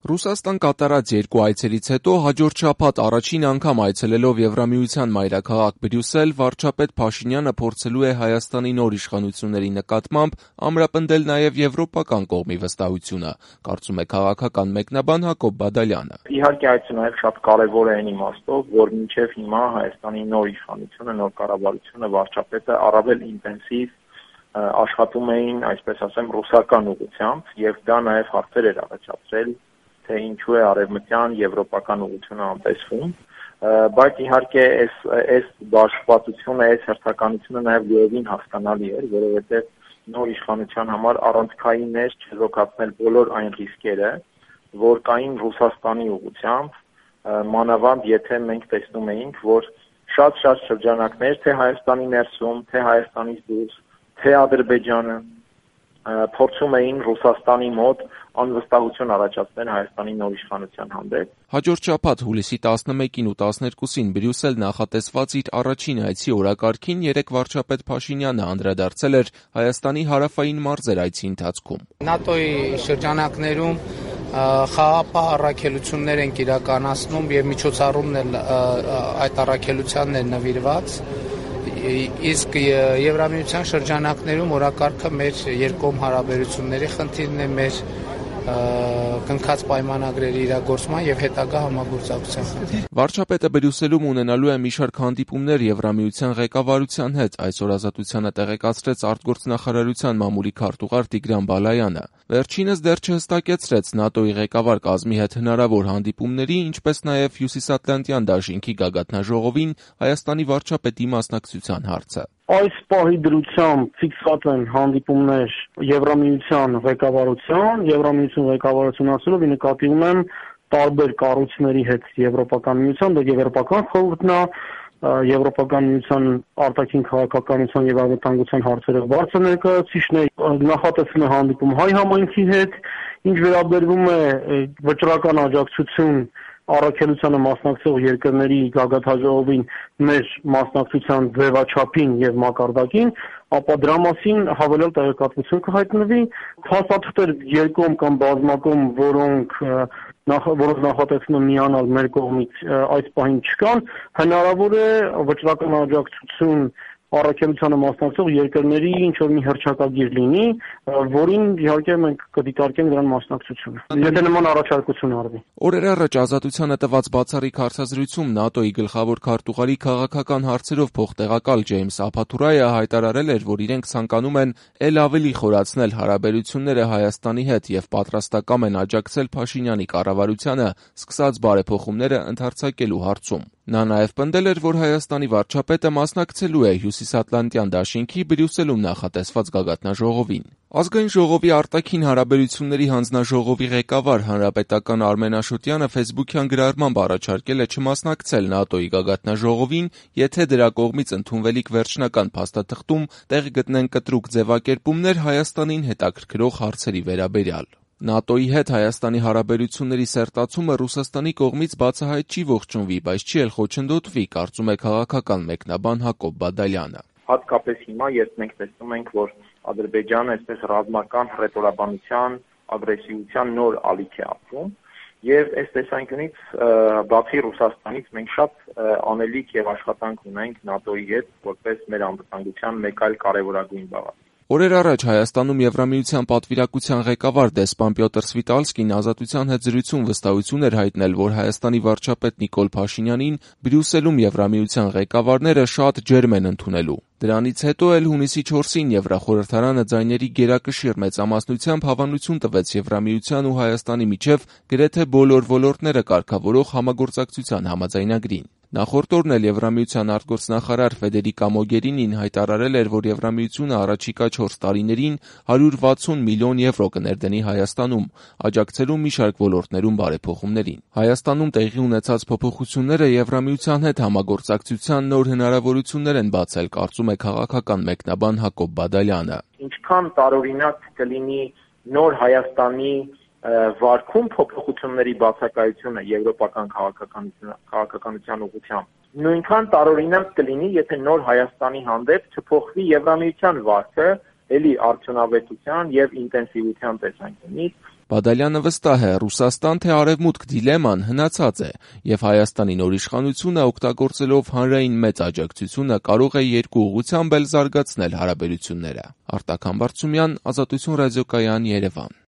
Ռուսաստան կատարած երկու այցերից հետո հաջորդ շաբաթ առաջին անգամ այցելելով Եվրամիության մայրաքաղաք Բրյուսել, վարչապետ Փաշինյանը փորձելու է Հայաստանի նոր իշխանությունների նկատմամբ ամրապնդել նաև եվրոպական կողմի վստահությունը, կարծում է քաղաքական մեկնաբան Հակոբ Բադալյանը։ Իհարկե այցը նաև շատ կարևոր է այն իմաստով, որ մինչև հիմա Հայաստանի նոր իշխանությունը, նոր կառավարությունը, վարչապետը առավել ինտենսիվ աշխատում էին, այսպես ասեմ, ռուսական ուղղությամբ եւ դա նաև հարցեր էր առաջացրել, թե ինչու է արևմտյան եվրոպական ուղղությունը անտեսվում, բայց իհարկե այս դաշտվածությունը, այս հերթականությունը նաև լիովին հասկանալի էր, որովհետեւ նոր իշխանության համար առանցքային էր չեզոքացնել բոլոր այն ռիսկերը, որ կային Ռուսաստանի ուղղությամբ, մանավանդ եթե մենք տեսնում էինք, որ շատ շրջանակներ թե Հայաստանի ներսում, թե Հայաստանից դուրս, թե Ադրբեջանը փորձում էին Ռուսաստանի մոտ անվստահություն առաջացնել Հայաստանի նոր իշխանության հանդեպ։ Հաջորդ շաբաթ հուլիսի 11-ին ու 12-ին Բրյուսել նախատեսված իր առաջին այցի օրակարգին երեկ վարչապետ Փաշինյանը անդրադարձել էր Հայաստանի հարավային մարզեր այցի ընթացքում։ ՆԱՏՕ-ի շրջանակներում խաղաղապահ առաքելություններ են իրականացնում եւ միջոցառումն էլ այդ առաքելությանն է նվիրված։ Իսկ Եվրամիության շրջանակներում օրակարգը մեր երկկողմ հարաբերությունների խնդիրն է, մեր կնքած պայմանագրերի իրագործման եւ հետագա համագործակցության խնդիր։ Վարչապետը Բրյուսելում ունենալու է մի շարք հանդիպումներ Եվրամիության ղեկավարության հետ, այսօր ազատությանը տեղեկացրեց արտգործնախարարության մամուլի քարտուղար Տիգրան Բալայանը։ Վերջինս դեռ չհստակեցրեց ՆԱՏՕ-ի ղեկավար կազմի հետ հնարավոր հանդիպումների, ինչպես նաև Հյուսիսատլանտյան դաշինքի գագաթնաժողովին Հայաստանի վարչապետի մասնակցության հարցը։ Այս պահի դրությամբ ֆիքսված են հանդիպումներ Եվրամիության ղեկավարության ասելով նկատի ունեմ տարբեր կառույցների հետ Եվրոպական միության, դա Եվրոպական խորհուրդն է, Եվրոպական միության արտաքին քաղաքականության եւ անվտանգության հարցերով բարձր ներկայացուցիչն է, նախատեսվում է հանդիպում հայ համայնքի հետ, ինչ վերաբերվում է վճռական աջակցություն առաքելությանը մասնակցող երկրների գագաթնաժողովին մեր մասնակցության ձևաչափին եւ մակարդակին, ապա դրա մասին հավելյալ տեղեկատվություն կհայտնվի։ Փաստաթղթեր երկկողմ կամ բազմակողմ, որոնք նախատեսվում է միանալ մեր կողմից այս պահին չկան, հնարավոր է վճռական աջակցություն առաքելությանը մասնակցող երկրների ինչ որ մի հռչակագիր լինի, որին իհարկե մենք կդիտարկենք դրան մասնակցությունը։ Եթե նման առաջարկություն արվի։ Օրեր առաջ ազատությանը տված բացառիկ հարցազրույցում ՆԱՏՕ-ի գլխավոր քարտուղարի քաղաքական հարցերով փոխտեղակալ Ջեյմս Ափաթուրայը հայտարարել էր, որ իրենք ցանկանում են ել ավելի խորացնել հարաբերությունները Հայաստանի հետ եւ պատրաստակամ են աջակցել Փաշինյանի կառավարությանը սկսած բարեփոխումները ընդարձակելու հարցում։ Նա նաև պնդել էր, որ Հայաստանի վարչապետը մասնակցելու է Հյուսիսատլանտյան դաշինքի Բրյուսելում նախատեսված գագաթնաժողովին։ Ազգային ժողովի արտաքին հարաբերությունների հանձնաժողովի ղեկավար հանրապետական Արմեն Աշոտյանը ֆեյսբուքյան գրառմամբ առաջարկել է չմասնակցել ՆԱՏՕ-ի գագաթնաժողովին, եթե դրա կողմից ընդունվելիք վերջնական փաստաթղթում տեղ գտնեն կտրուկ ձևակերպումներ Հայաստանին հետաքրքրող հարցերի վերաբերյալ։ ՆԱՏՕ-ի հետ Հայաստանի հարաբերությունների սերտացումը Ռուսաստանի կողմից բացահայտ չի ողջունվի, բայց չի էլ խոչընդոտվի, կարծում է քաղաքական մեկնաբան Հակոբ Բադալյանը։ Հատկապես հիմա, երբ մենք տեսնում ենք, որ Ադրբեջանը այսպես ռազմական հռետորաբանության, ագրեսիվության նոր ալիք է ապրում, եւ այս տեսանկյունից բացի Ռուսաստանից մենք շատ անելիք եւ աշխատանք ունենք ՆԱՏՕ-ի հետ, որպես մեր անվտանգության մեկ այլ կարեւորագույն բաղադրիչ։ Օրեր առաջ Հայաստանում Եվրամիության պատվիրակության ղեկավար դեսպան Պյոտր Սվիտալսկին ազատության հետ զրույցում վստահություն էր հայտնել, որ Հայաստանի վարչապետ Նիկոլ Փաշինյանին Բրյուսելում Եվրամիության ղեկավարները շատ ջերմ են ընդունելու։ Դրանից հետո էլ հունիսի 4-ին Եվրախորհրդարանը ձայների գերակշիռ մեծամասնությամբ հավանություն տվեց Եվրամիության ու Հայաստանի միջև գրեթե բոլոր ոլորտները կարգավորող համագործակցության համաձայնագրին։ Նախորդ օրն էլ Եվրամիության արտգործնախարար Ֆեդերիկա Մոգերինին հայտարարել էր, որ Եվրամիությունը առաջիկա 4 տարիներին 160 միլիոն եվրո կներդնի Հայաստանում, աջակցելու մի շարք ոլորտներում բարեփոխումներին։ Հայաստանում տեղի ունեցած փոփոխությունները Եվրամիության հետ համագործակցության նոր հնարավորություններ են բացել, կարծում է քաղաքական մեկնաբան Հակոբ Բադալյանը։ Ինչքան տարօրինակ կլինի նոր Հայաստանի վարկում փոփոխությունների բացակայությունը եվրոպական քաղաքականության ուղղությամբ, նույնքան տարօրինակ կլինի, եթե նոր Հայաստանի հանդեպ չփոխվի Եվրամիության վարկը, էլի արդյունավետության եւ ինտենսիվության տեսանկյունից, Բադալյանը վստահ է, Ռուսաստան թե Արևմուտք դիլեման հնացած է, եւ Հայաստանի նոր իշխանությունը օգտագործելով հանրային մեծ աջակցությունը կարող է երկու ուղղությամբ էլ զարգացնել հարաբերությունները։ Արտակ Համբարձումյան, Ազատություն ռադիոկայան, Երևան։